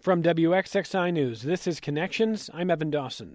From WXXI News, this is Connections. I'm Evan Dawson.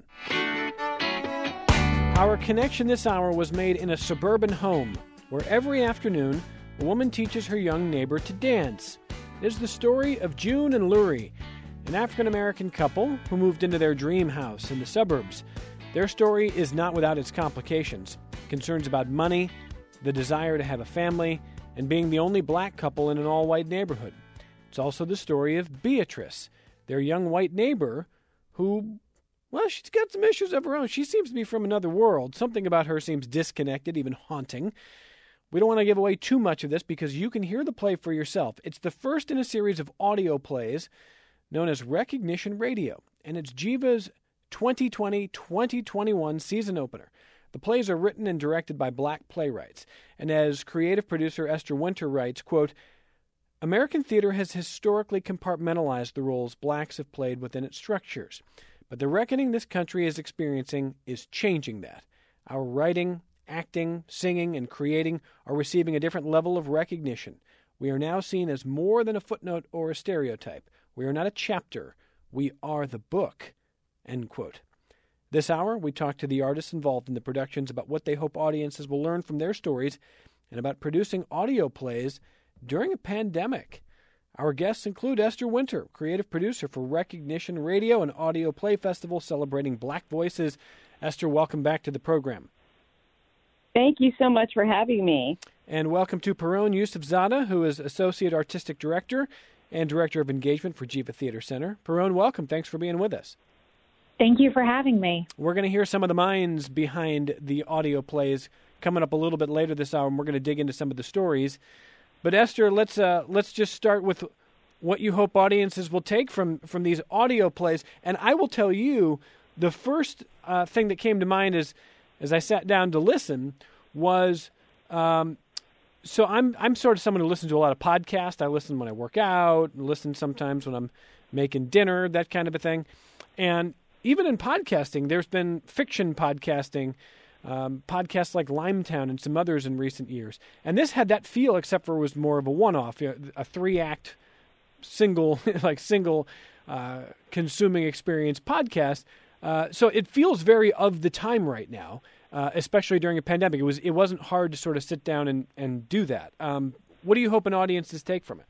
Our connection this hour was made in a suburban home where every afternoon a woman teaches her young neighbor to dance. It is the story of June and Lurie, an African-American couple who moved into their dream house in the suburbs. Their story is not without its complications, concerns about money, the desire to have a family, and being the only black couple in an all-white neighborhood. It's also the story of Beatrice, their young white neighbor, who, well, she's got some issues of her own. She seems to be from another world. Something about her seems disconnected, even haunting. We don't want to give away too much of this because you can hear the play for yourself. It's the first in a series of audio plays known as Recognition Radio, and it's Jiva's 2020-2021 season opener. The plays are written and directed by black playwrights, and as creative producer Esther Winter writes, quote, American theater has historically compartmentalized the roles blacks have played within its structures, but the reckoning this country is experiencing is changing that. Our writing, acting, singing, and creating are receiving a different level of recognition. We are now seen as more than a footnote or a stereotype. We are not a chapter. We are the book. End quote. This hour, we talk to the artists involved in the productions about what they hope audiences will learn from their stories and about producing audio plays during a pandemic. Our guests include Esther Winter, creative producer for Recognition Radio, an audio play festival celebrating black voices. Esther, welcome back to the program. Thank you so much for having me. And welcome to Perone Yusufzada, who is Associate Artistic Director and Director of Engagement for Jiva Theater Center. Perone, welcome. Thanks for being with us. Thank you for having me. We're going to hear some of the minds behind the audio plays coming up a little bit later this hour, and we're going to dig into some of the stories. But Esther, let's just start with what you hope audiences will take from these audio plays. And I will tell you, the first thing that came to mind is, as I sat down to listen, was so I'm sort of someone who listens to a lot of podcasts. I listen when I work out, listen sometimes when I'm making dinner, that kind of a thing. And even in podcasting, there's been fiction podcasting, podcasts like Limetown and some others in recent years. And this had that feel, except for it was more of a one-off, a 3-act, single consuming experience podcast. So it feels very of the time right now, especially during a pandemic. It wasn't hard to sort of sit down and do that. What do you hope an audiences take from it?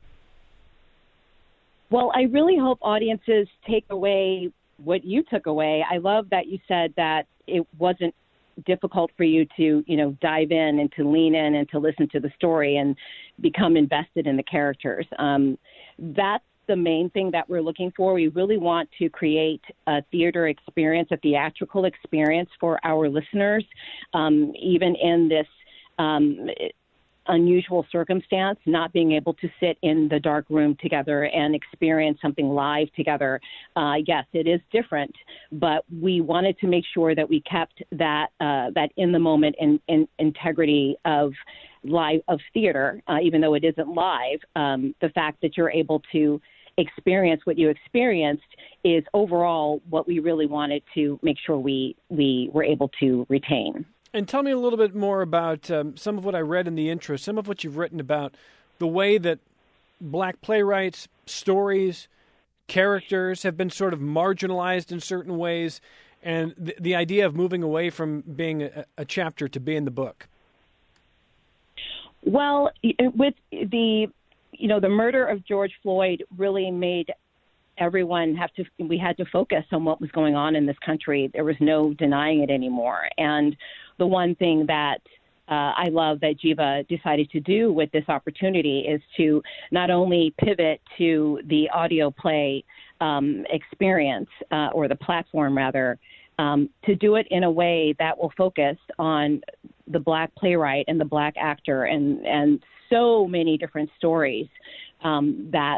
Well, I really hope audiences take away what you took away. I love that you said that it wasn't difficult for you to, dive in and to lean in and to listen to the story and become invested in the characters. That's the main thing that we're looking for. We really want to create a theater experience, a theatrical experience for our listeners, even in this unusual circumstance, not being able to sit in the dark room together and experience something live together. Yes, it is different, but we wanted to make sure that we kept that in the moment and integrity of theater, even though it isn't live. The fact that you're able to experience what you experienced is overall what we really wanted to make sure we were able to retain. And tell me a little bit more about some of what I read in the intro, some of what you've written about the way that black playwrights, stories, characters have been sort of marginalized in certain ways, and the idea of moving away from being a chapter to being the book. Well, with the murder of George Floyd really made everyone we had to focus on what was going on in this country. There was no denying it anymore. And the one thing that I love that Jiva decided to do with this opportunity is to not only pivot to the audio play experience, or the platform rather, to do it in a way that will focus on the black playwright and the black actor and so many different stories that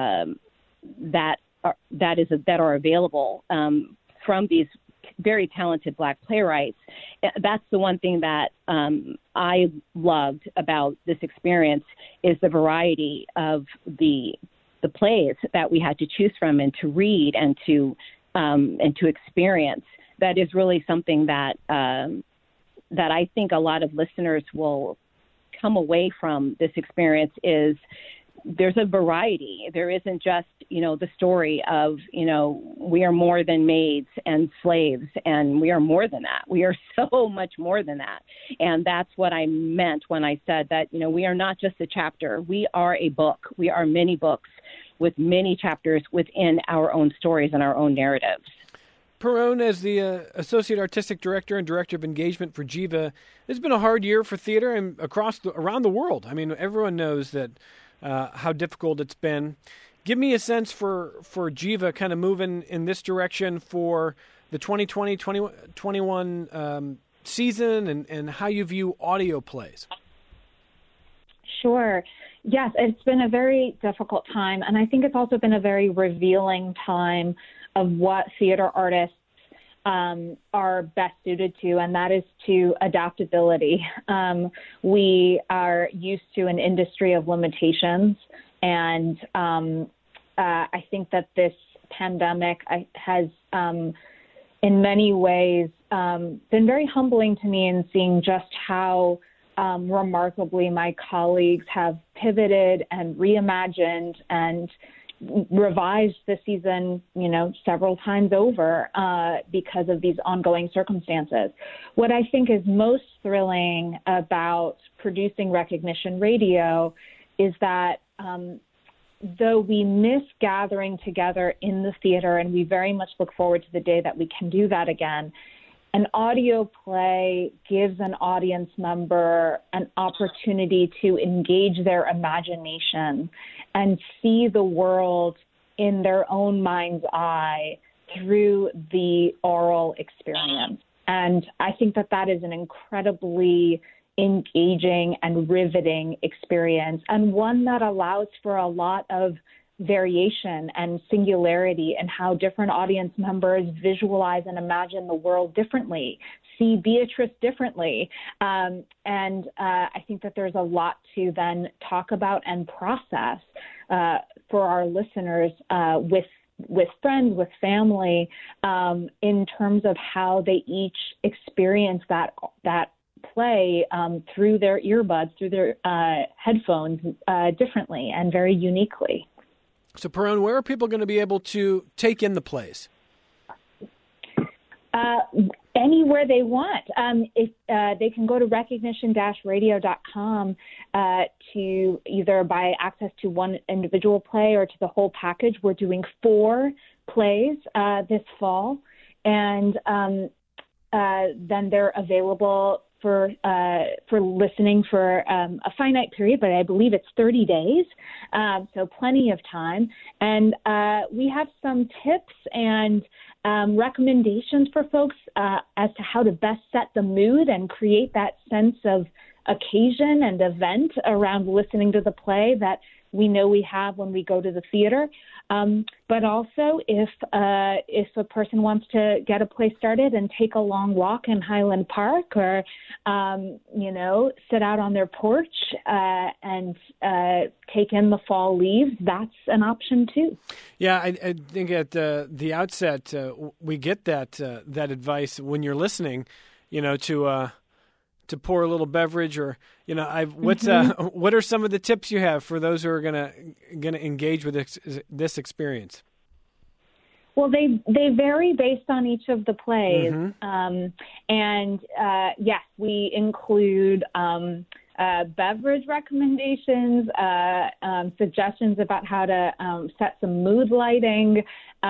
are available from these very talented black playwrights. That's the one thing that I loved about this experience is the variety of the plays that we had to choose from and to read and to experience. That is really something that I think a lot of listeners will come away from this experience is there's a variety. There isn't just, the story of, we are more than maids and slaves, and we are more than that. We are so much more than that. And that's what I meant when I said that, we are not just a chapter. We are a book. We are many books with many chapters within our own stories and our own narratives. Perrone, as the Associate Artistic Director and Director of Engagement for Jiva, it's been a hard year for theater and around the world. I mean, everyone knows that how difficult it's been. Give me a sense for Jiva kind of moving in this direction for the 2020-2021 season and how you view audio plays. Sure. Yes, it's been a very difficult time, and I think it's also been a very revealing time of what theater artists are best suited to, and that is to adaptability. We are used to an industry of limitations, and I think that this pandemic has, in many ways, been very humbling to me in seeing just how remarkably my colleagues have pivoted and reimagined and revised the season, several times over because of these ongoing circumstances. What I think is most thrilling about producing Recognition Radio is that though we miss gathering together in the theater, and we very much look forward to the day that we can do that again, an audio play gives an audience member an opportunity to engage their imagination and see the world in their own mind's eye through the oral experience. And I think that that is an incredibly engaging and riveting experience, and one that allows for a lot of variation and singularity in how different audience members visualize and imagine the world differently, see Beatrice differently. And I think that there's a lot to then talk about and process for our listeners with friends, with family, in terms of how they each experience that play through their earbuds, through their headphones differently and very uniquely. So, Perrone, where are people going to be able to take in the plays? Anywhere they want. If they can go to recognition-radio.com to either buy access to one individual play or to the whole package. We're doing 4 plays this fall, and then they're available for listening for a finite period, but I believe it's 30 days, so plenty of time. And we have some tips and recommendations for folks as to how to best set the mood and create that sense of occasion and event around listening to the play that we know we have when we go to the theater. But also, if a person wants to get a play started and take a long walk in Highland Park, or sit out on their porch and take in the fall leaves, that's an option too. Yeah, I think at the outset we get that advice when you're listening, to pour a little beverage, or what are some of the tips you have for those who are gonna engage with this experience? Well, they vary based on each of the plays, and yes, we include beverage recommendations, suggestions about how to set some mood lighting,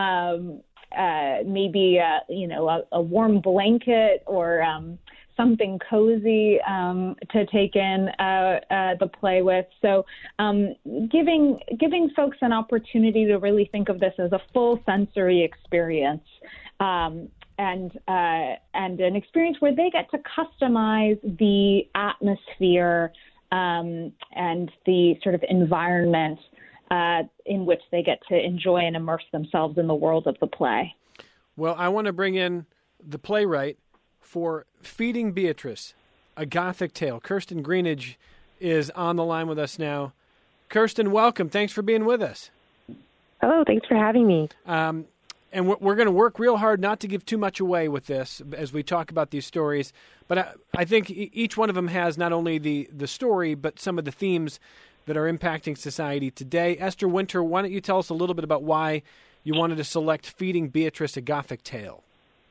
maybe a warm blanket or something cozy to take in the play with. So giving folks an opportunity to really think of this as a full sensory experience, and an experience where they get to customize the atmosphere and the sort of environment in which they get to enjoy and immerse themselves in the world of the play. Well, I want to bring in the playwright for Feeding Beatrice, a Gothic tale. Kirsten Greenidge is on the line with us now. Kirsten, welcome. Thanks for being with us. Oh, thanks for having me. And we're going to work real hard not to give too much away with this as we talk about these stories. But I think each one of them has not only the story, but some of the themes that are impacting society today. Esther Winter, why don't you tell us a little bit about why you wanted to select Feeding Beatrice, a Gothic Tale?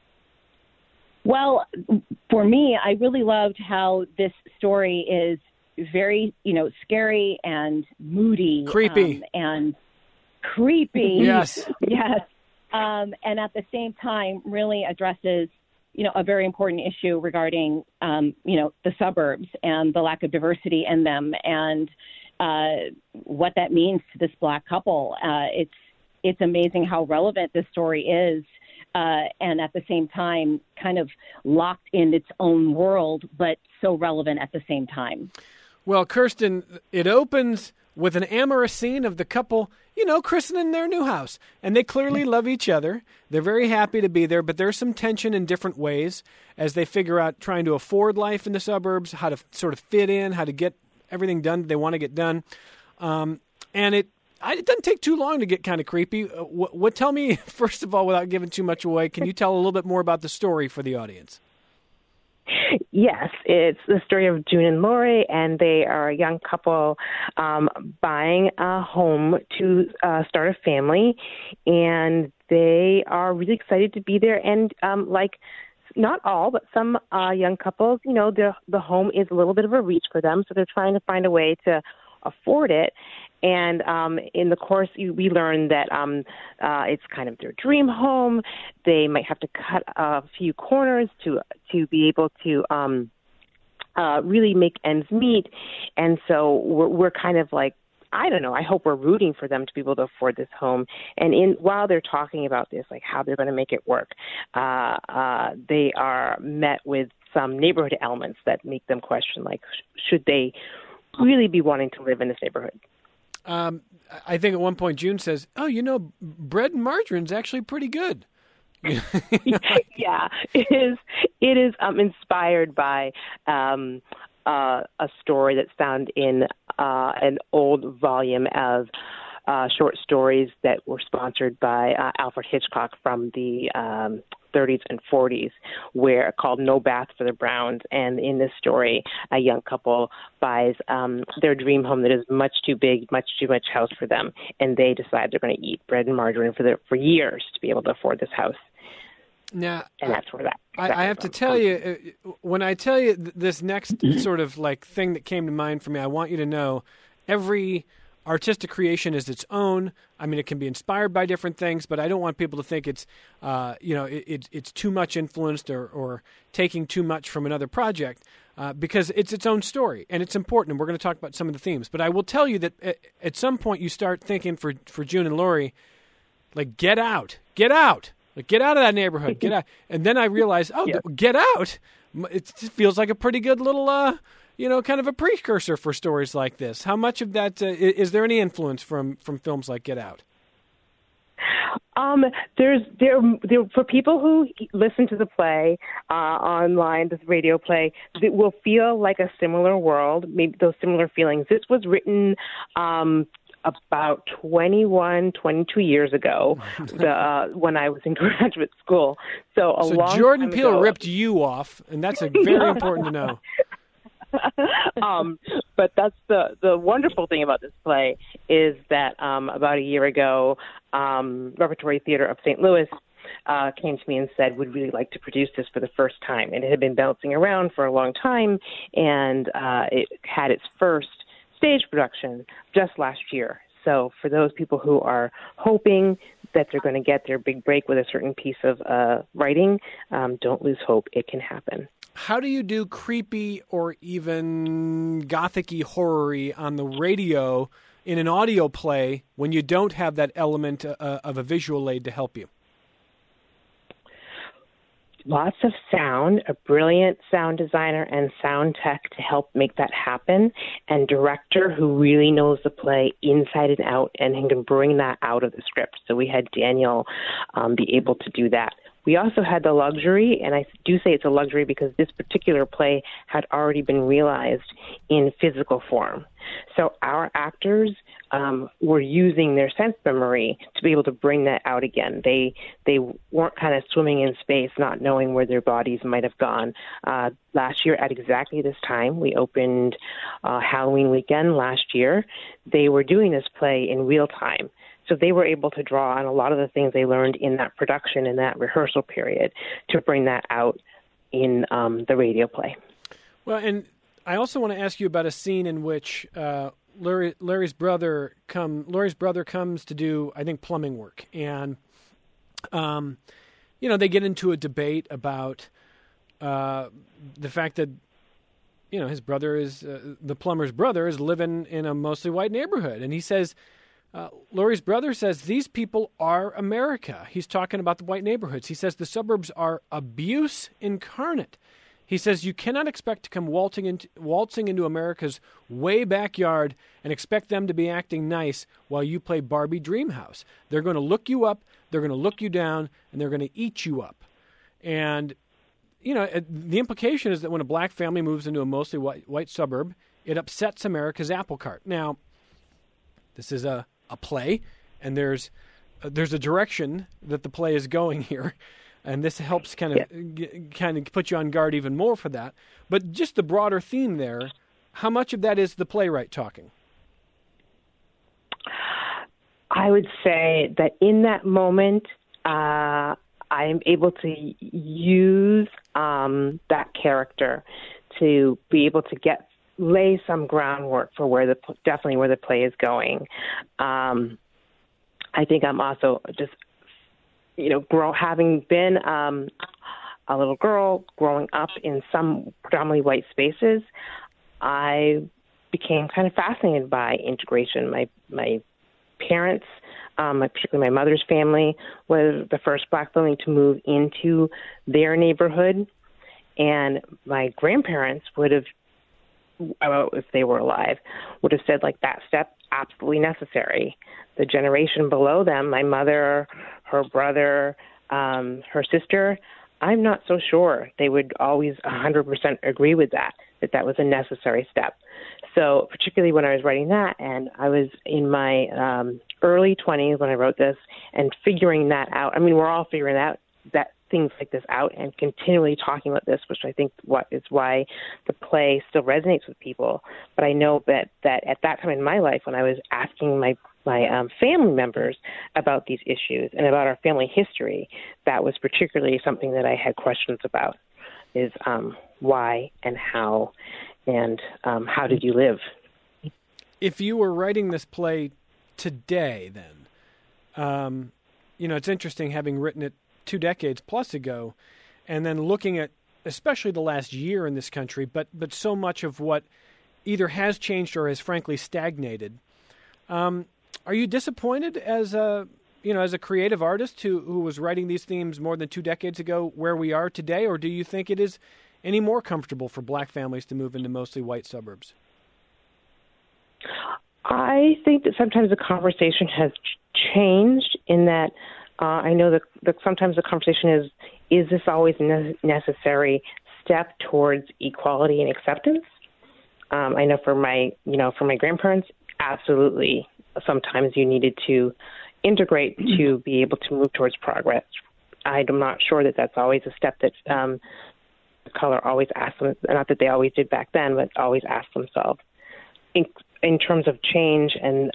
Well, for me, I really loved how this story is very, scary and moody. Creepy. And creepy. Yes. Yes. And at the same time, really addresses, a very important issue regarding, the suburbs and the lack of diversity in them and what that means to this Black couple. It's amazing how relevant this story is. And at the same time, kind of locked in its own world, but so relevant at the same time. Well, Kirsten, it opens with an amorous scene of the couple, christening their new house. And they clearly love each other. They're very happy to be there, but there's some tension in different ways as they figure out trying to afford life in the suburbs, how to sort of fit in, how to get everything done they want to get done. And it doesn't take too long to get kind of creepy. Tell me, first of all, without giving too much away, can you tell a little bit more about the story for the audience? Yes, it's the story of June and Lori, and they are a young couple buying a home to start a family, and they are really excited to be there. And not all, but some young couples, the home is a little bit of a reach for them, so they're trying to find a way to afford it. And in the course, we learned that it's kind of their dream home. They might have to cut a few corners to be able to really make ends meet. And so we're kind of like, I don't know, I hope we're rooting for them to be able to afford this home. And while they're talking about this, like how they're going to make it work, they are met with some neighborhood elements that make them question, like, should they really be wanting to live in this neighborhood? I think at one point June says, bread and margarine's actually pretty good. Yeah, it is inspired by a story that's found in an old volume of short stories that were sponsored by Alfred Hitchcock from the 30s and 40s, called No Bath for the Browns. And in this story, a young couple buys their dream home that is much too big, much too much house for them, and they decide they're going to eat bread and margarine for years to be able to afford this house. Now, and that's where that. I have to tell you, when I tell you this next sort of like thing that came to mind for me, I want you to know every artistic creation is its own. I mean, it can be inspired by different things, but I don't want people to think it's, it's too much influenced or taking too much from another project, because it's its own story and it's important. And we're going to talk about some of the themes. But I will tell you that at some point you start thinking for June and Lori, like, get out, like, get out of that neighborhood, get out. And then I realized, Get Out. It feels like a pretty good little, kind of a precursor for stories like this. How much of that is there any influence from films like Get Out? There's for people who listen to the play online, this radio play, it will feel like a similar world, maybe those similar feelings. This was written about 22 years ago, when I was in graduate school. So Jordan Peele ripped you off, and that's very important to know. But that's the wonderful thing about this play is that about a year ago, Repertory Theater of St. Louis came to me and said, would really like to produce this for the first time. And it had been bouncing around for a long time, and it had its first stage production just last year. So for those people who are hoping that they're going to get their big break with a certain piece of writing, don't lose hope. It can happen. How do you do creepy or even gothic-y horror-y on the radio in an audio play when you don't have that element of a visual aid to help you? Lots of sound, a brilliant sound designer and sound tech to help make that happen, and director who really knows the play inside and out and can bring that out of the script. So we had Daniel be able to do that. We also had the luxury, and I do say it's a luxury because this particular play had already been realized in physical form. So our actors were using their sense memory to be able to bring that out again. They weren't kind of swimming in space, not knowing where their bodies might have gone. Last year at exactly this time, we opened Halloween weekend last year. They were doing this play in real time. So they were able to draw on a lot of the things they learned in that production, in that rehearsal period, to bring that out in the radio play. Well, and I also want to ask you about a scene in which Larry's brother comes to do, I think, plumbing work, and they get into a debate about the fact that his brother is the plumber's brother is living in a mostly white neighborhood, and he says. Laurie's brother says, these people are America. He's talking about the white neighborhoods. He says the suburbs are abuse incarnate. He says you cannot expect to come waltzing into America's way backyard and expect them to be acting nice while you play Barbie Dreamhouse. They're going to look you up, they're going to look you down, and they're going to eat you up. And, the implication is that when a black family moves into a mostly white suburb, it upsets America's apple cart. Now, this is a play, and there's a direction that the play is going here, and this helps kind of put you on guard even more for that. But just the broader theme there, how much of that is the playwright talking? I would say that in that moment, I am able to use that character to be able to lay some groundwork for definitely where the play is going. I think I'm also just, having been a little girl growing up in some predominantly white spaces, I became kind of fascinated by integration. My parents, particularly my mother's family, was the first black family to move into their neighborhood, and my grandparents would have, if they were alive, would have said that step absolutely necessary. The generation below them, my mother, her brother, her sister, I'm not so sure they would always 100% agree with that was a necessary step. So particularly when I was writing that, and I was in my early 20s when I wrote this, and figuring that out. I mean, we're all figuring out that things like this out and continually talking about this, which I think is why the play still resonates with people. But I know that at that time in my life, when I was asking my family members about these issues and about our family history, that was particularly something that I had questions about, is why and how, and how did you live? If you were writing this play today, then, it's interesting having written it 2 decades plus ago, and then looking at especially the last year in this country, but so much of what either has changed or has frankly stagnated. Are you disappointed as a creative artist who was writing these themes more than 2 decades ago where we are today, or do you think it is any more comfortable for black families to move into mostly white suburbs? I think that sometimes the conversation has changed in that I know that sometimes the conversation is this always necessary step towards equality and acceptance? I know for my grandparents, absolutely. Sometimes you needed to integrate to be able to move towards progress. I'm not sure that that's always a step that the color always asked them, not that they always did back then, but always asked themselves. In terms of change, and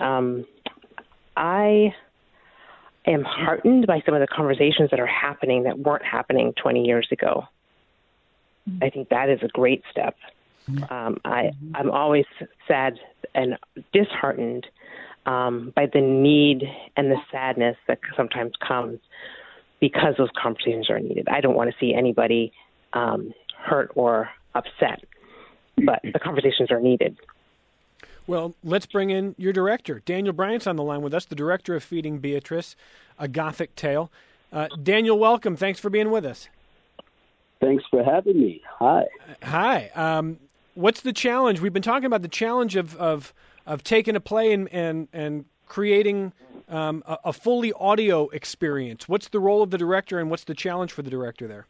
I am heartened by some of the conversations that are happening that weren't happening 20 years ago. I think that is a great step. I'm always sad and disheartened by the need and the sadness that sometimes comes because those conversations are needed. I don't want to see anybody hurt or upset, but the conversations are needed. Well, let's bring in your director. Daniel Bryant's on the line with us, the director of Feeding Beatrice, A Gothic Tale. Daniel, welcome. Thanks for being with us. Thanks for having me. Hi. Hi. What's the challenge? We've been talking about the challenge of taking a play and creating a fully audio experience. What's the role of the director, and what's the challenge for the director there?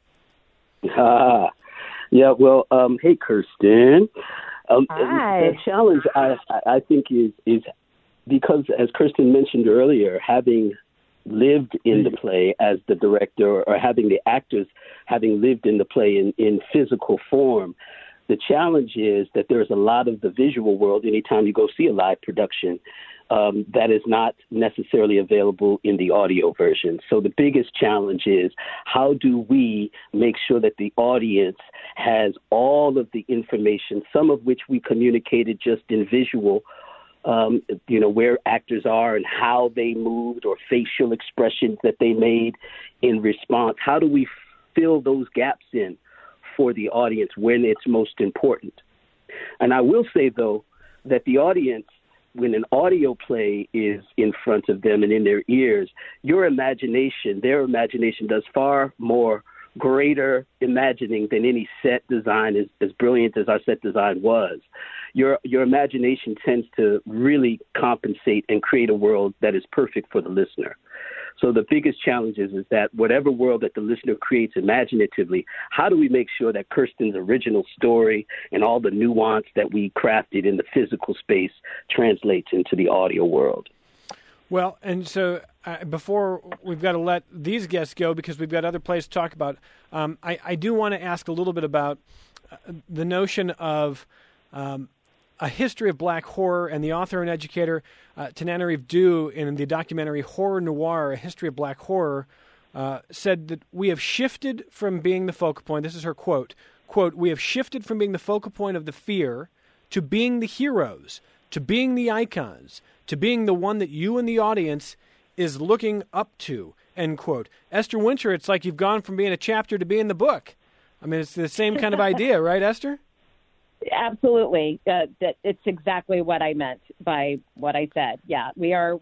Yeah, well, hey, Kirsten. Hi. The challenge, I think, is because, as Kirsten mentioned earlier, having lived in the play as the director, or having the actors having lived in the play in physical form, the challenge is that there's a lot of the visual world anytime you go see a live production that is not necessarily available in the audio version. So the biggest challenge is, how do we make sure that the audience has all of the information, some of which we communicated just in visual, where actors are and how they moved, or facial expressions that they made in response. How do we fill those gaps in for the audience when it's most important? And I will say, though, that the audience, when an audio play is in front of them and in their ears, their imagination does far more greater imagining than any set design, as brilliant as our set design was. Your imagination tends to really compensate and create a world that is perfect for the listener. So the biggest challenge is that whatever world that the listener creates imaginatively, how do we make sure that Kirsten's original story and all the nuance that we crafted in the physical space translates into the audio world? Well, and so before we've got to let these guests go because we've got other plays to talk about, I do want to ask a little bit about the notion of a history of black horror, and the author and educator Tananarive Due, in the documentary Horror Noir, A History of Black Horror, said that we have shifted from being the focal point. This is her quote, "We have shifted from being the focal point of the fear to being the heroes, to being the icons, to being the one that you and the audience is looking up to," end quote. Esther Winter, it's like you've gone from being a chapter to being the book. I mean, it's the same kind of idea, right, Esther? Absolutely. That it's exactly what I meant by what I said. Yeah, we are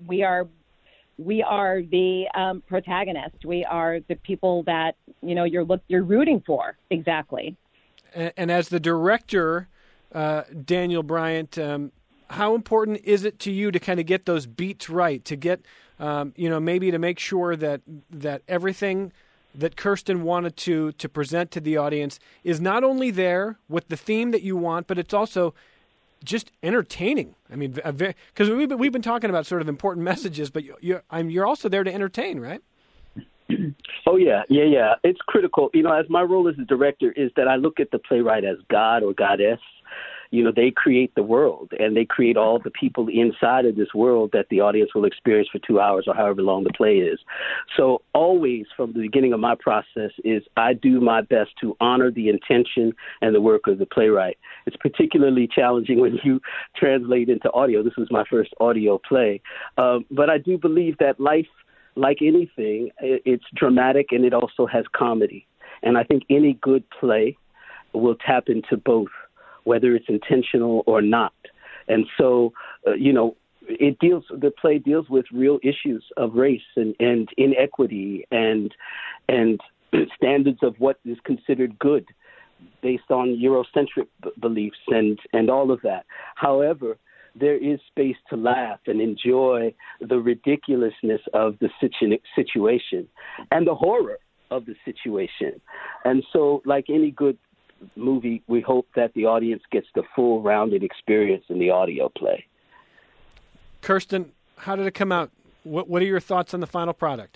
the protagonist. We are the people that you're rooting for. Exactly. And as the director, Daniel Bryant, how important is it to you to kind of get those beats right, to get maybe to make sure that everything that Kirsten wanted to present to the audience is not only there with the theme that you want, but it's also just entertaining. I mean, because we've been talking about sort of important messages, but you're also there to entertain, right? Oh, yeah. It's critical. As my role as a director is that I look at the playwright as God or goddess. They create the world, and they create all the people inside of this world that the audience will experience for 2 hours or however long the play is. So always from the beginning of my process is I do my best to honor the intention and the work of the playwright. It's particularly challenging when you translate into audio. This was my first audio play. But I do believe that life, like anything, it's dramatic and it also has comedy. And I think any good play will tap into both, whether it's intentional or not. And so, the play deals with real issues of race and inequity and standards of what is considered good based on Eurocentric beliefs and all of that. However, there is space to laugh and enjoy the ridiculousness of the situation and the horror of the situation. And so, like any good movie, we hope that the audience gets the full rounded experience in the audio play. Kirsten, how did it come out? What are your thoughts on the final product?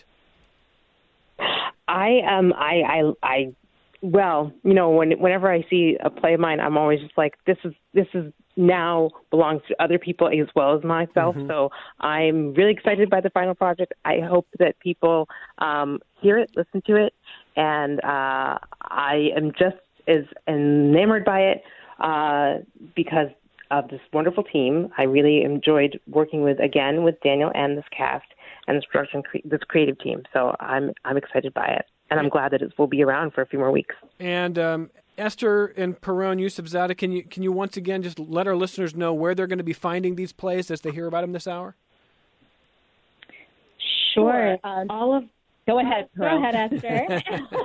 Whenever I see a play of mine, I'm always just like, this is now belongs to other people as well as myself. Mm-hmm. So I'm really excited by the final project. I hope that people hear it, listen to it, and I am just as enamored by it because of this wonderful team. I really enjoyed working with Daniel and this cast and this creative team. So I'm excited by it, and I'm glad that it will be around for a few more weeks. And Esther and Perone Yusufzadeh, can you once again just let our listeners know where they're going to be finding these plays as they hear about them this hour? Sure. Go ahead, Perone. Go ahead, Esther.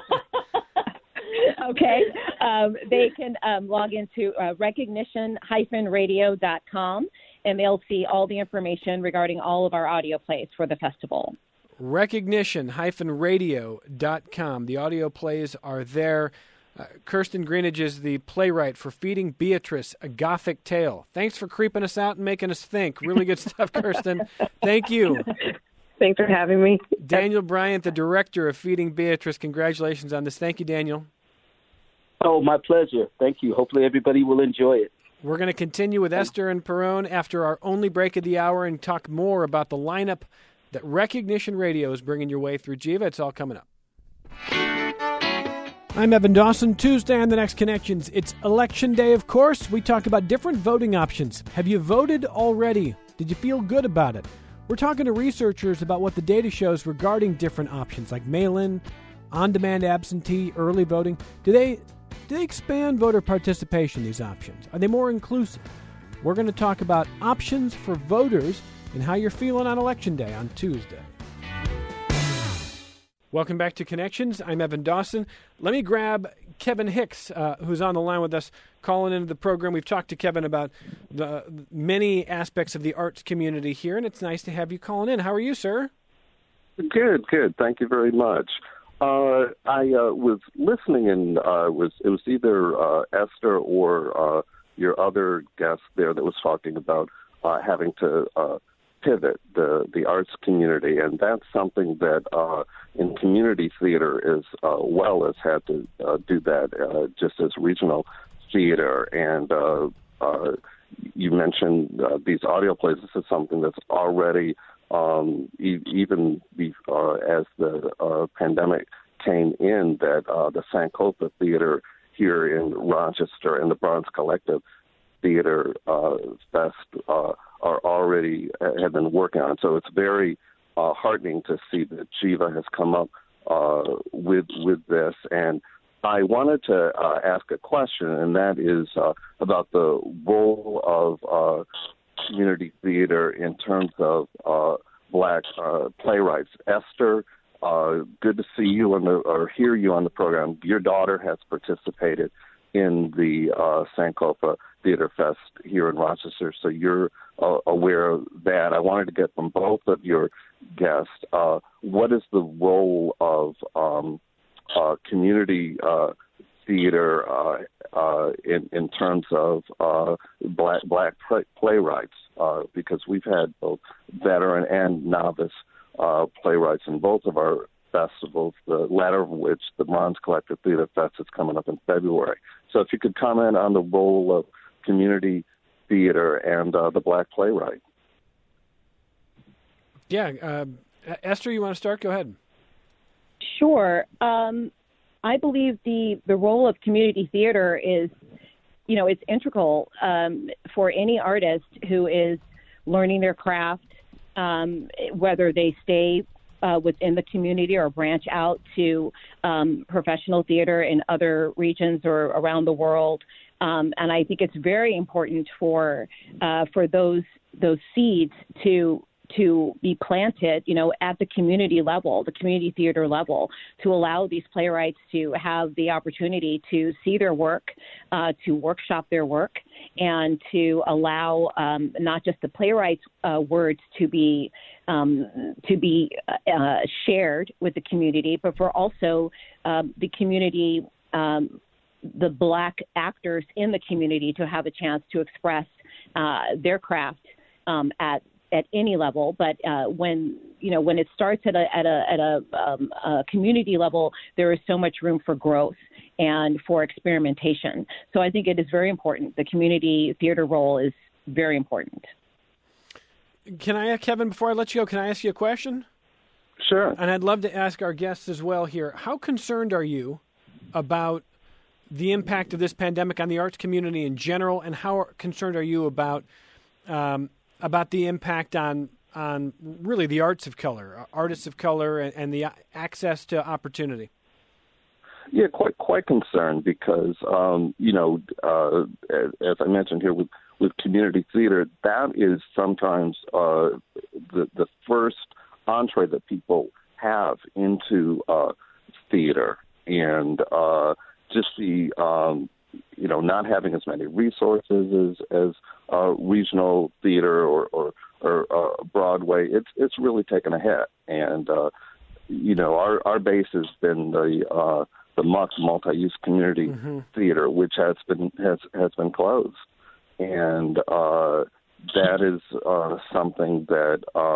Okay. They can log into recognition-radio.com, and they'll see all the information regarding all of our audio plays for the festival. Recognition-radio.com. The audio plays are there. Kirsten Greenidge is the playwright for Feeding Beatrice, A Gothic Tale. Thanks for creeping us out and making us think. Really good stuff, Kirsten. Thank you. Thanks for having me. Daniel Bryant, the director of Feeding Beatrice. Congratulations on this. Thank you, Daniel. Oh, my pleasure. Thank you. Hopefully everybody will enjoy it. We're going to continue with Esther and Perrone after our only break of the hour and talk more about the lineup that Recognition Radio is bringing your way through Jiva. It's all coming up. I'm Evan Dawson. Tuesday on The Next Connections. It's Election Day, of course. We talk about different voting options. Have you voted already? Did you feel good about it? We're talking to researchers about what the data shows regarding different options like mail-in, on-demand absentee, early voting. Do they expand voter participation, these options? Are they more inclusive? We're going to talk about options for voters and how you're feeling on Election Day on Tuesday. Welcome back to Connections. I'm Evan Dawson. Let me grab Kevin Hicks, who's on the line with us, calling into the program. We've talked to Kevin about the many aspects of the arts community here, and it's nice to have you calling in. How are you, sir? Good. Thank you very much. I was listening, and it was either Esther or your other guest there that was talking about having to pivot the arts community, and that's something that in community theater as well as had to do that just as regional theater. And you mentioned these audio plays. This is something that's already even as the pandemic came in, that the Sankofa Theater here in Rochester and the Bronze Collective Theater Fest are already have been working on. So it's very heartening to see that Jiva has come up with this. And I wanted to ask a question, and that is about the role of community theater in terms of Black playwrights. Esther, good to see you or hear you on the program. Your daughter has participated in the Sankofa Theater Fest here in Rochester, so you're aware of that. I wanted to get from both of your guests, what is the role of community theater in terms of black playwrights, because we've had both veteran and novice playwrights in both of our festivals, the latter of which, the Bronze Collective Theater Fest, is coming up in February. So if you could comment on the role of community theater and the Black playwright. Yeah. Esther, you want to start? Go ahead. Sure. I believe the role of community theater is, it's integral for any artist who is learning their craft, whether they stay within the community or branch out to professional theater in other regions or around the world. And I think it's very important for those seeds to be planted, at the community level, the community theater level, to allow these playwrights to have the opportunity to see their work, to workshop their work, and to allow not just the playwrights' words to be shared with the community, but for also the community, the Black actors in the community to have a chance to express their craft at any level. But when it starts at a community level, there is so much room for growth and for experimentation. So I think it is very important. The community theater role is very important. Kevin, before I let you go, can I ask you a question? Sure. And I'd love to ask our guests as well here. How concerned are you about the impact of this pandemic on the arts community in general, and how concerned are you about the impact on really the arts of color, artists of color, and the access to opportunity? Yeah, quite concerned because, as I mentioned here with community theater, that is sometimes the first entree that people have into theater, and just the not having as many resources as regional theater or Broadway, it's really taken a hit. And our base has been the the Muck Multi-Use Community Theater, which has been closed, and that is something that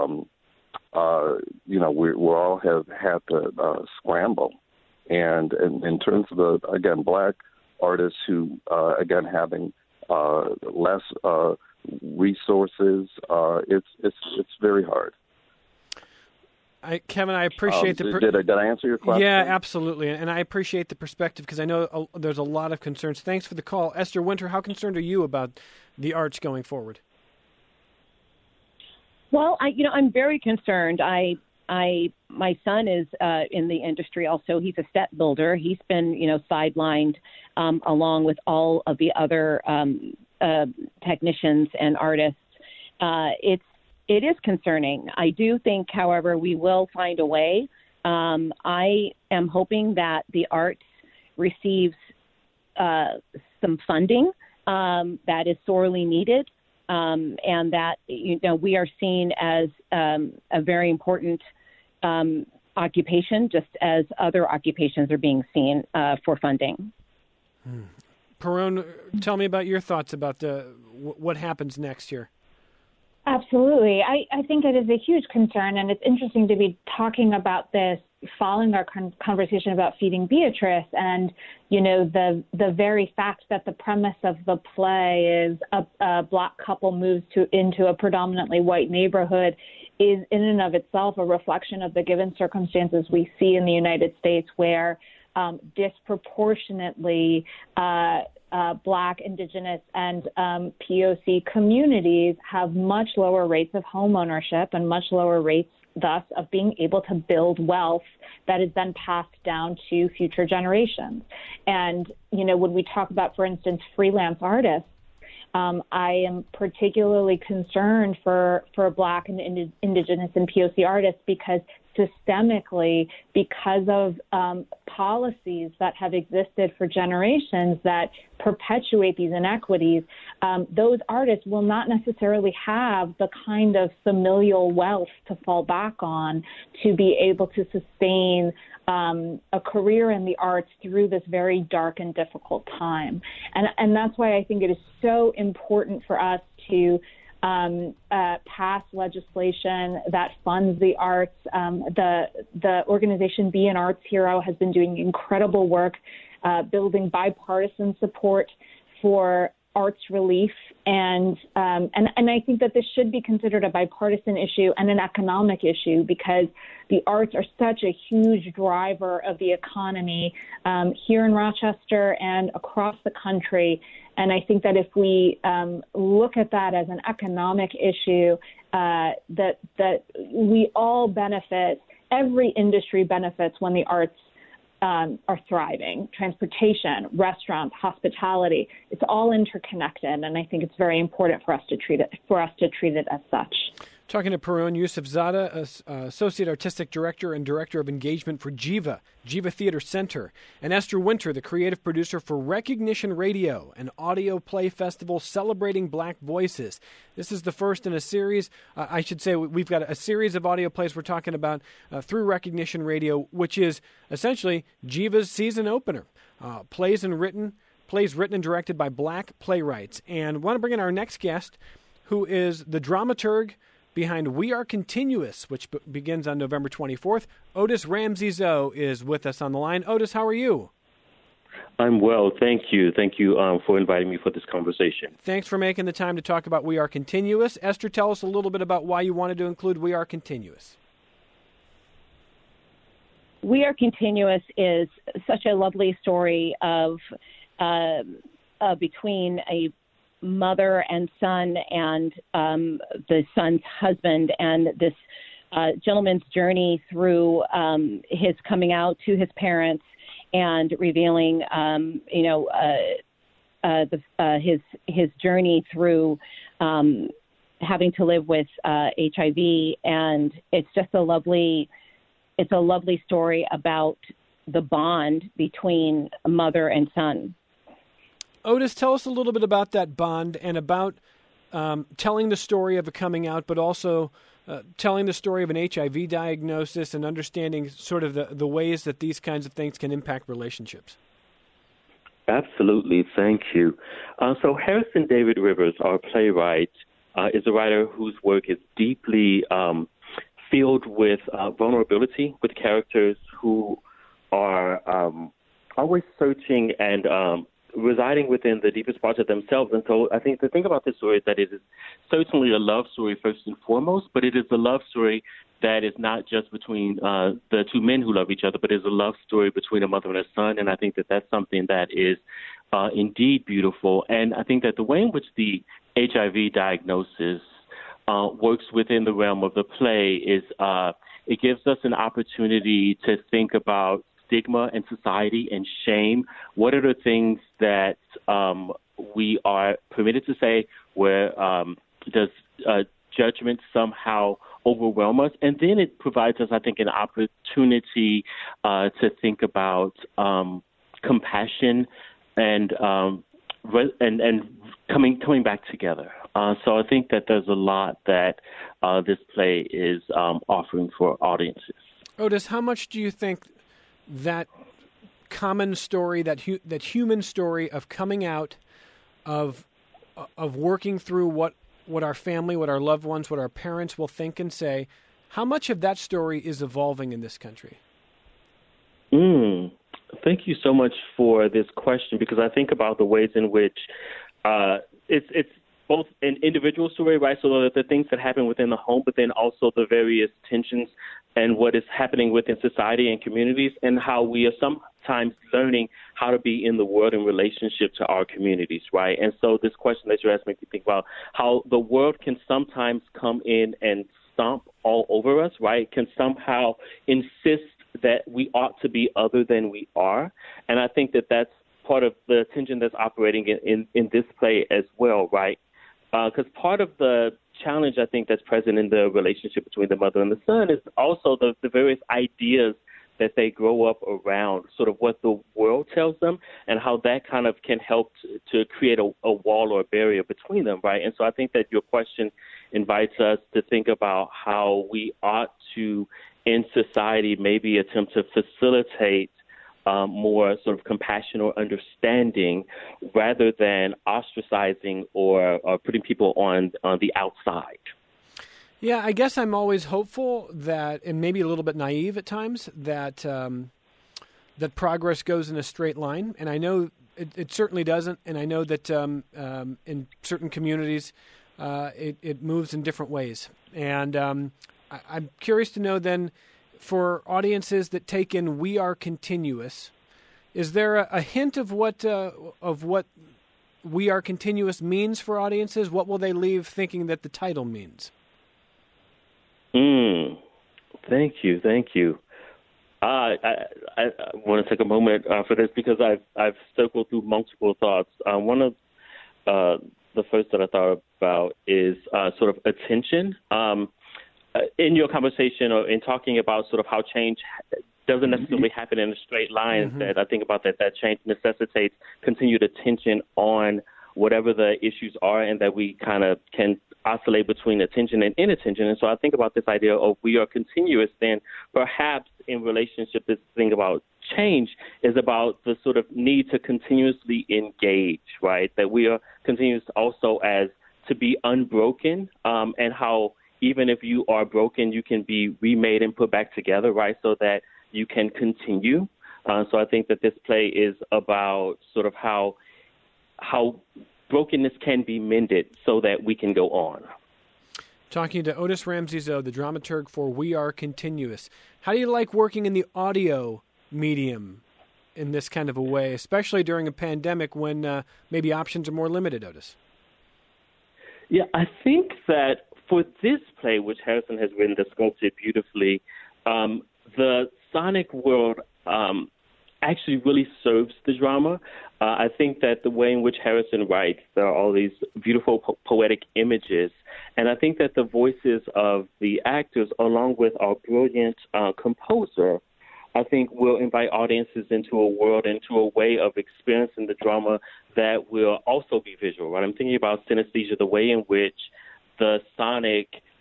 we all have had to scramble. And in terms of the Black artists who having less resources, it's very hard. Kevin, I appreciate Did I answer your question? Yeah, absolutely, and I appreciate the perspective because I know there's a lot of concerns. Thanks for the call, Esther Winter. How concerned are you about the arts going forward? Well, I'm very concerned. My son is in the industry also. He's a set builder. He's been, sidelined along with all of the other technicians and artists. It is concerning. I do think, however, we will find a way. I am hoping that the arts receives some funding that is sorely needed. And that, we are seen as a very important occupation, just as other occupations are being seen for funding. Perone, tell me about your thoughts about what happens next year. Absolutely. I think it is a huge concern, and it's interesting to be talking about this following our conversation about Feeding Beatrice, and the very fact that the premise of the play is a Black couple moves into a predominantly white neighborhood is in and of itself a reflection of the given circumstances we see in the United States, where disproportionately Black, Indigenous, and POC communities have much lower rates of home ownership and much lower rates, thus, of being able to build wealth that is then passed down to future generations. And, when we talk about, for instance, freelance artists, I am particularly concerned for Black and Indigenous and POC artists because systemically, because of policies that have existed for generations that perpetuate these inequities, those artists will not necessarily have the kind of familial wealth to fall back on to be able to sustain a career in the arts through this very dark and difficult time. And that's why I think it is so important for us to pass legislation that funds the arts. The organization Be an Arts Hero has been doing incredible work building bipartisan support for arts relief, and I think that this should be considered a bipartisan issue and an economic issue because the arts are such a huge driver of the economy here in Rochester and across the country. And I think that if we look at that as an economic issue, that we all benefit, every industry benefits when the arts are thriving. Transportation, restaurants, hospitality, it's all interconnected. And I think it's very important for us to treat it as such. Talking to Perone Yusufzada, Associate Artistic Director and Director of Engagement for Jiva Theater Center, and Esther Winter, the creative producer for Recognition Radio, an audio play festival celebrating Black voices. This is the first in a series. I should say we've got a series of audio plays we're talking about through Recognition Radio, which is essentially Jiva's season opener. Plays written and directed by Black playwrights. And I want to bring in our next guest, who is the dramaturg behind We Are Continuous, which begins on November 24th. Otis Ramsey-Zoe is with us on the line. Otis, how are you? I'm well, thank you. Thank you for inviting me for this conversation. Thanks for making the time to talk about We Are Continuous. Esther, tell us a little bit about why you wanted to include We Are Continuous. We Are Continuous is such a lovely story of between a mother and son and the son's husband, and this gentleman's journey through his coming out to his parents and revealing his journey through having to live with HIV, and it's just a lovely story about the bond between a mother and son. Otis, tell us a little bit about that bond and about telling the story of a coming out, but also telling the story of an HIV diagnosis and understanding sort of the ways that these kinds of things can impact relationships. Absolutely. Thank you. So Harrison David Rivers, our playwright, is a writer whose work is deeply filled with vulnerability, with characters who are always searching and residing within the deepest parts of themselves. And so I think the thing about this story is that it is certainly a love story first and foremost, but it is a love story that is not just between the two men who love each other, but is a love story between a mother and a son. And I think that that's something that is indeed beautiful. And I think that the way in which the HIV diagnosis works within the realm of the play is it gives us an opportunity to think about stigma in society and shame. What are the things that we are permitted to say? Where does judgment somehow overwhelm us? And then it provides us, I think, an opportunity to think about compassion and coming back together. So I think that there's a lot that this play is offering for audiences. Otis, how much do you think that common story, that human story of coming out, of working through what our family, what our loved ones, what our parents will think and say, how much of that story is evolving in this country? Thank you so much for this question, because I think about the ways in which it's both an individual story, right? So the things that happen within the home, but then also the various tensions and what is happening within society and communities, and how we are sometimes learning how to be in the world in relationship to our communities, right? And so this question that you asked makes me think about how the world can sometimes come in and stomp all over us, right? Can somehow insist that we ought to be other than we are. And I think that that's part of the tension that's operating in this play as well, right? Because part of the challenge, I think, that's present in the relationship between the mother and the son is also the various ideas that they grow up around, sort of what the world tells them, and how that kind of can help to create a wall or a barrier between them, right? And so I think that your question invites us to think about how we ought to, in society, maybe attempt to facilitate more sort of compassion or understanding, rather than ostracizing or putting people on the outside. Yeah, I guess I'm always hopeful that, and maybe a little bit naive at times, that that progress goes in a straight line. And I know it certainly doesn't. And I know that in certain communities it moves in different ways. And I'm curious to know then, for audiences that take in "We Are Continuous," is there a hint of what "We Are Continuous" means for audiences? What will they leave thinking that the title means? Thank you. I want to take a moment for this, because I've circled through multiple thoughts. One of the first that I thought about is sort of attention. In your conversation or in talking about sort of how change doesn't necessarily happen in a straight line, that I think about that change necessitates continued attention on whatever the issues are, and that we kind of can oscillate between attention and inattention. And so I think about this idea of we are continuous, then perhaps in relationship, this thing about change is about the sort of need to continuously engage, right? That we are continuous also as to be unbroken, and how even if you are broken, you can be remade and put back together, right, so that you can continue. So I think that this play is about sort of how brokenness can be mended so that we can go on. Talking to Otis Ramsey-Zoe, the dramaturg for We Are Continuous. How do you like working in the audio medium in this kind of a way, especially during a pandemic when maybe options are more limited, Otis? Yeah, I think that for this play, which Harrison has written, that sculpted beautifully, the sonic world actually really serves the drama. I think that the way in which Harrison writes, there are all these beautiful poetic images, and I think that the voices of the actors, along with our brilliant composer, I think will invite audiences into a world, into a way of experiencing the drama that will also be visual, right? I'm thinking about synesthesia, the way in which the sonic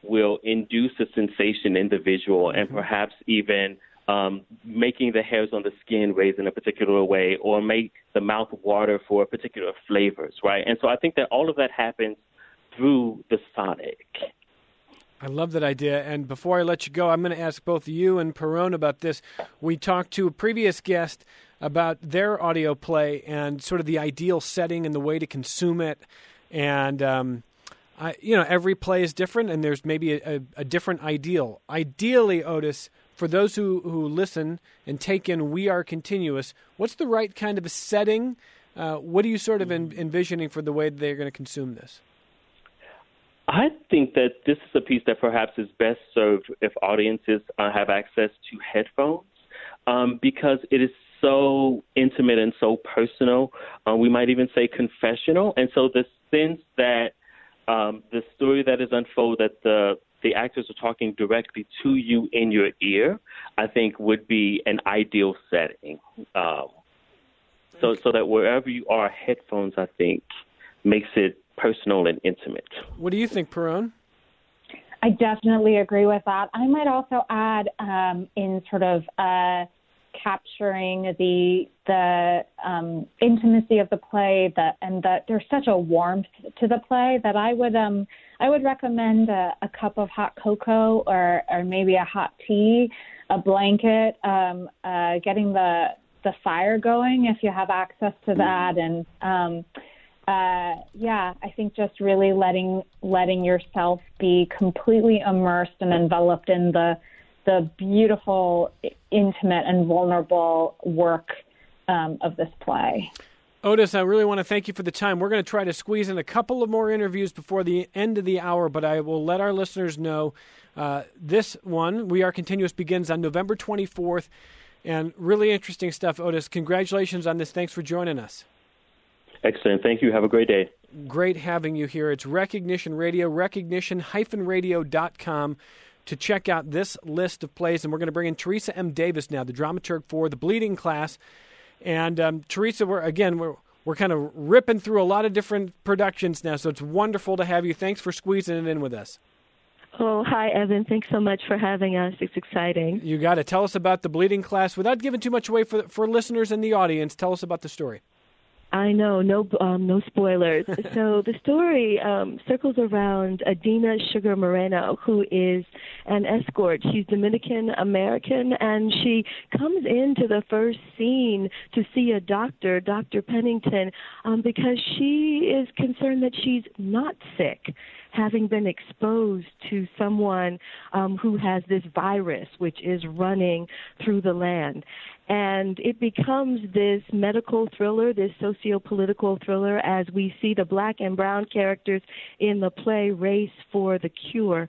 will induce a sensation in the visual and perhaps even making the hairs on the skin raise in a particular way or make the mouth water for particular flavors, right? And so I think that all of that happens through the sonic. I love that idea. And before I let you go, I'm going to ask both you and Perone about this. We talked to a previous guest about their audio play and sort of the ideal setting and the way to consume it. And, every play is different, and there's maybe a different ideal. Ideally, Otis, for those who listen and take in We Are Continuous, what's the right kind of a setting? What are you sort of envisioning for the way they're going to consume this? I think that this is a piece that perhaps is best served if audiences have access to headphones because it is so intimate and so personal. We might even say confessional. And so the sense that the story that is unfolded, that the actors are talking directly to you in your ear, I think would be an ideal setting. So that wherever you are, headphones, I think, makes it personal and intimate. What do you think, Perone? I definitely agree with that. I might also add in sort of capturing the intimacy of the play, and that there's such a warmth to the play that I would recommend a cup of hot cocoa or maybe a hot tea, a blanket, getting the fire going if you have access to that, and I think just really letting yourself be completely immersed and enveloped in the beautiful, intimate, and vulnerable work of this play. Otis, I really want to thank you for the time. We're going to try to squeeze in a couple of more interviews before the end of the hour, but I will let our listeners know this one, We Are Continuous, begins on November 24th, and really interesting stuff, Otis. Congratulations on this. Thanks for joining us. Excellent. Thank you. Have a great day. Great having you here. It's Recognition Radio, recognition-radio.com to check out this list of plays. And we're going to bring in Teresa M. Davis now, the dramaturg for The Bleeding Class. And Teresa, we're kind of ripping through a lot of different productions now, so it's wonderful to have you. Thanks for squeezing it in with us. Oh, hi, Evan. Thanks so much for having us. It's exciting. You got it. Tell us about The Bleeding Class. Without giving too much away for listeners in the audience, tell us about the story. I know, no spoilers. So the story circles around Adina Sugar Moreno, who is an escort. She's Dominican-American, and she comes into the first scene to see a doctor, Dr. Pennington, because she is concerned that she's not sick, having been exposed to someone who has this virus, which is running through the land. And it becomes this medical thriller, this socio-political thriller, as we see the black and brown characters in the play race for the cure.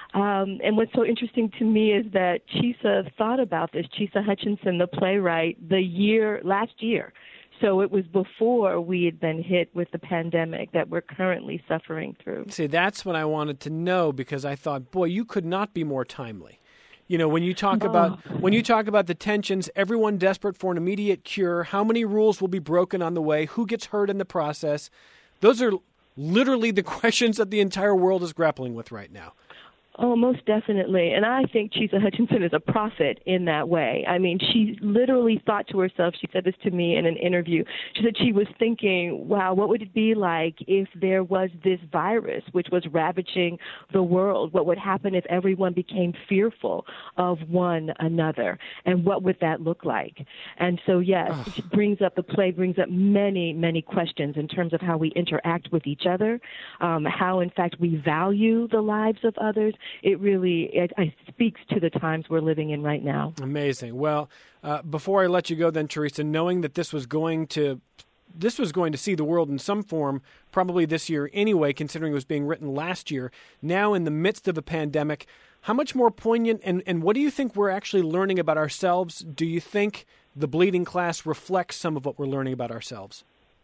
And what's so interesting to me is that Chisa thought about this, Chisa Hutchinson, the playwright, last year. So it was before we had been hit with the pandemic that we're currently suffering through. See, that's what I wanted to know, because I thought, boy, you could not be more timely. You know, when you talk about the tensions, everyone desperate for an immediate cure, how many rules will be broken on the way, who gets hurt in the process, those are literally the questions that the entire world is grappling with right now. Oh, most definitely. And I think Chisa Hutchinson is a prophet in that way. I mean, she literally thought to herself, she said this to me in an interview, she said she was thinking, wow, what would it be like if there was this virus which was ravaging the world? What would happen if everyone became fearful of one another? And what would that look like? And so, yes, the play brings up many, many questions in terms of how we interact with each other, how, in fact, we value the lives of others. It speaks to the times we're living in right now. Amazing. Well, before I let you go then, Teresa, knowing that this was going to see the world in some form probably this year anyway, considering it was being written last year, now in the midst of a pandemic, how much more poignant and what do you think we're actually learning about ourselves? Do you think The Bleeding Class reflects some of what we're learning about ourselves?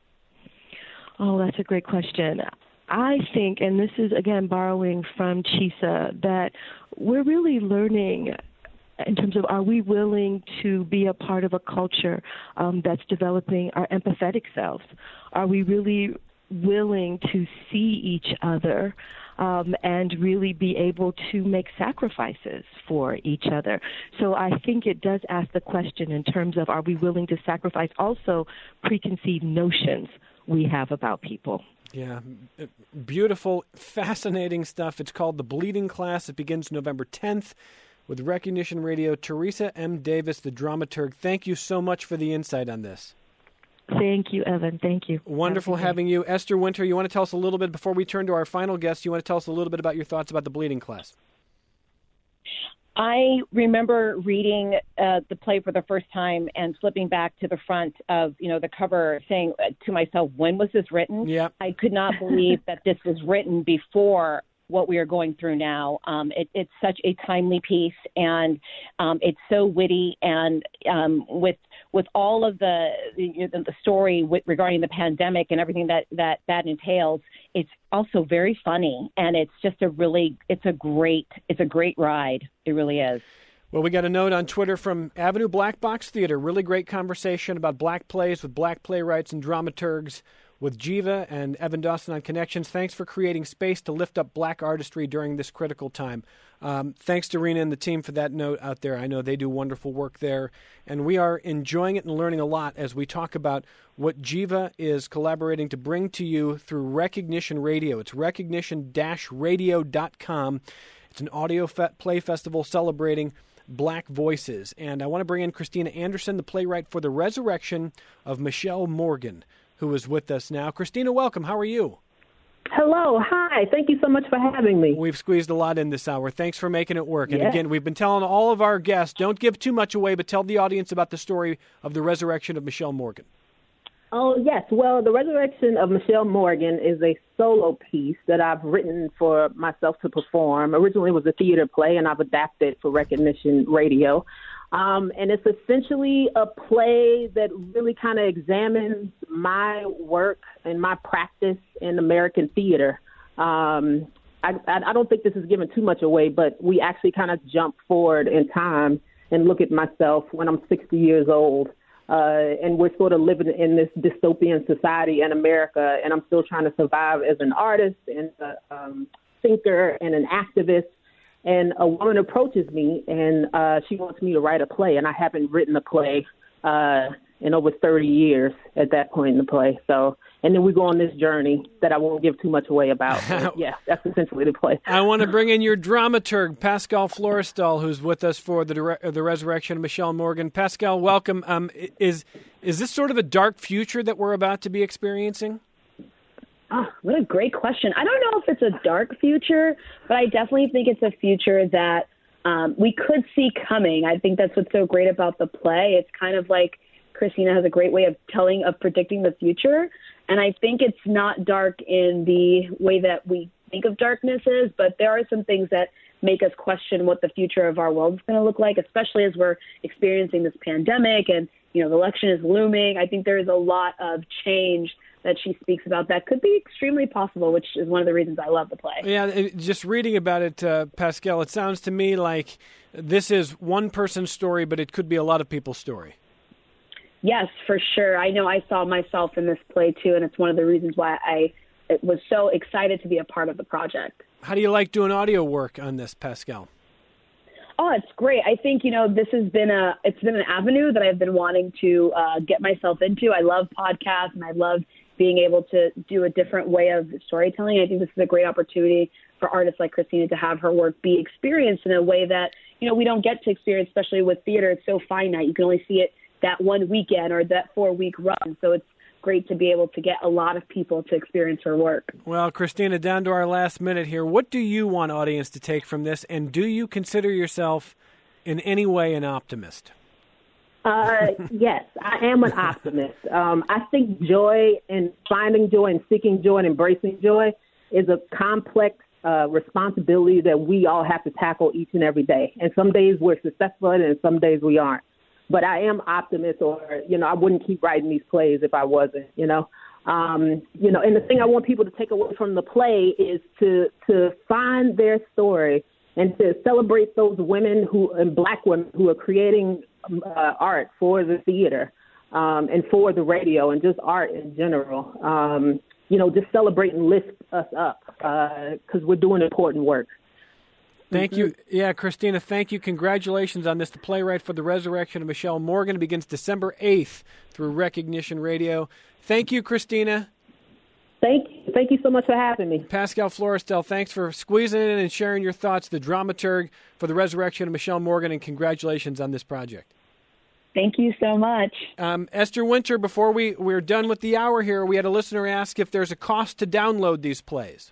Oh, that's a great question. I think, and this is, again, borrowing from Chisa, that we're really learning in terms of, are we willing to be a part of a culture that's developing our empathetic selves? Are we really willing to see each other and really be able to make sacrifices for each other. So I think it does ask the question in terms of, are we willing to sacrifice also preconceived notions we have about people? Yeah, beautiful, fascinating stuff. It's called The Bleeding Class. It begins November 10th with Recognition Radio. Teresa M. Davis, the dramaturg, thank you so much for the insight on this. Thank you, Evan. Thank you. Wonderful having you. Esther Winter, you want to tell us a little bit, before we turn to our final guest, you want to tell us a little bit about your thoughts about The Bleeding Class? I remember reading the play for the first time and flipping back to the front of, the cover, saying to myself, when was this written? Yeah. I could not believe that this was written before what we are going through now. It's such a timely piece, and it's so witty, and with all of the story regarding the pandemic and everything that entails, it's also very funny, and it's just it's a great ride. It really is. Well, we got a note on Twitter from Avenue Black Box Theater. Really great conversation about black plays with black playwrights and dramaturgs with Jiva and Evan Dawson on Connections. Thanks for creating space to lift up black artistry during this critical time. Thanks to Rena and the team for that note out there. I know they do wonderful work there, and we are enjoying it and learning a lot as we talk about what Jiva is collaborating to bring to you through Recognition Radio. It's recognition-radio.com. It's an audio play festival celebrating black voices. And I want to bring in Christina Anderson, the playwright for The Resurrection of Michelle Morgan, who is with us now. Christina, welcome. How are you? Hello. Hi. Thank you so much for having me. We've squeezed a lot in this hour. Thanks for making it work. And again, we've been telling all of our guests, don't give too much away, but tell the audience about the story of The Resurrection of Michelle Morgan. Oh, yes. Well, The Resurrection of Michelle Morgan is a solo piece that I've written for myself to perform. Originally it was a theater play, and I've adapted for Recognition Radio. And it's essentially a play that really kind of examines my work and my practice in American theater. I don't think this is giving too much away, but we actually kind of jump forward in time and look at myself when I'm 60 years old. And we're sort of living in this dystopian society in America, and I'm still trying to survive as an artist and a thinker and an activist. And a woman approaches me, and she wants me to write a play, and I haven't written a play in over 30 years at that point in the play. So, and then we go on this journey that I won't give too much away about. But yeah, that's essentially the play. I want to bring in your dramaturg, Pascal Florestal, who's with us for the Resurrection of Michelle Morgan. Pascal, welcome. Is this sort of a dark future that we're about to be experiencing? Oh, what a great question. I don't know if it's a dark future, but I definitely think it's a future that we could see coming. I think that's what's so great about the play. It's kind of like Christina has a great way of predicting the future. And I think it's not dark in the way that we think of darkness is, but there are some things that make us question what the future of our world is going to look like, especially as we're experiencing this pandemic and, the election is looming. I think there is a lot of change that she speaks about that could be extremely possible, which is one of the reasons I love the play. Yeah, just reading about it, Pascal, it sounds to me like this is one person's story, but it could be a lot of people's story. Yes, for sure. I know I saw myself in this play, too, and it's one of the reasons why I was so excited to be a part of the project. How do you like doing audio work on this, Pascal? Oh, it's great. I think, this has been it's been an avenue that I've been wanting to get myself into. I love podcasts, and I love being able to do a different way of storytelling. I think this is a great opportunity for artists like Christina to have her work be experienced in a way that, we don't get to experience, especially with theater. It's so finite. You can only see it that one weekend or that 4-week run. So it's great to be able to get a lot of people to experience her work. Well, Christina, down to our last minute here. What do you want audience to take from this? And do you consider yourself in any way an optimist? Yes, I am an optimist. I think joy and finding joy and seeking joy and embracing joy is a complex responsibility that we all have to tackle each and every day. And some days we're successful and some days we aren't. But I am optimist, or, I wouldn't keep writing these plays if I wasn't, and the thing I want people to take away from the play is to find their story and to celebrate those women and Black women who are creating art for the theater and for the radio and just art in general. just celebrate and lift us up because we're doing important work. Thank you. Yeah, Christina, thank you. Congratulations on this. The Playwright for the Resurrection of Michelle Morgan begins December 8th through Recognition Radio. Thank you, Christina. Thank you so much for having me. Pascal Florestel, thanks for squeezing in and sharing your thoughts, the dramaturg for the Resurrection of Michelle Morgan, and congratulations on this project. Thank you so much. Esther Winter, before we're done with the hour here, we had a listener ask if there's a cost to download these plays.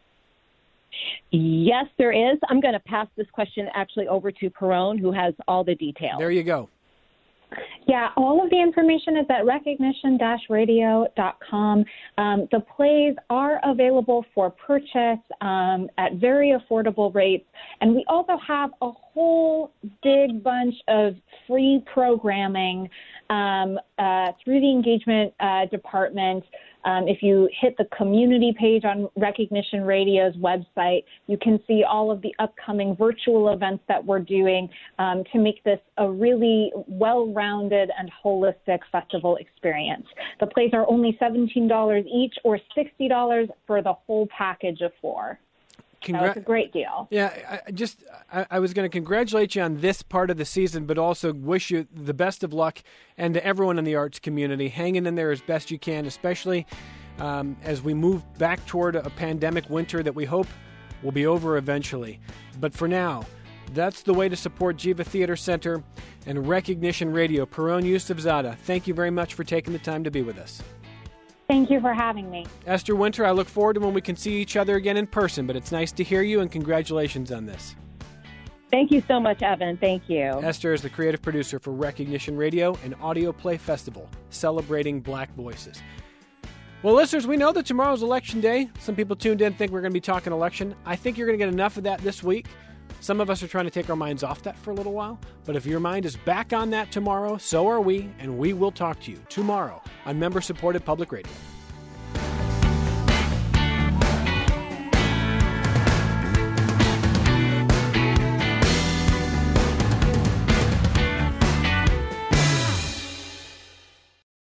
Yes, there is. I'm going to pass this question actually over to Perone, who has all the details. There you go. Yeah, all of the information is at recognition-radio.com. The plays are available for purchase at very affordable rates. And we also have a whole big bunch of free programming through the engagement department. If you hit the community page on Recognition Radio's website, you can see all of the upcoming virtual events that we're doing to make this a really well-rounded and holistic festival experience. The plays are only $17 each or $60 for the whole package of 4. So it's a great deal. Yeah, I was going to congratulate you on this part of the season, but also wish you the best of luck, and to everyone in the arts community, hanging in there as best you can, especially as we move back toward a pandemic winter that we hope will be over eventually. But for now, that's the way to support Jiva Theater Center and Recognition Radio. Perone Yusufzada, thank you very much for taking the time to be with us. Thank you for having me. Esther Winter, I look forward to when we can see each other again in person, but it's nice to hear you, and congratulations on this. Thank you so much, Evan. Thank you. Esther is the creative producer for Recognition Radio, an audio play festival celebrating Black voices. Well, listeners, we know that tomorrow's Election Day. Some people tuned in think we're going to be talking election. I think you're going to get enough of that this week. Some of us are trying to take our minds off that for a little while, but if your mind is back on that tomorrow, so are we, and we will talk to you tomorrow on member-supported public radio.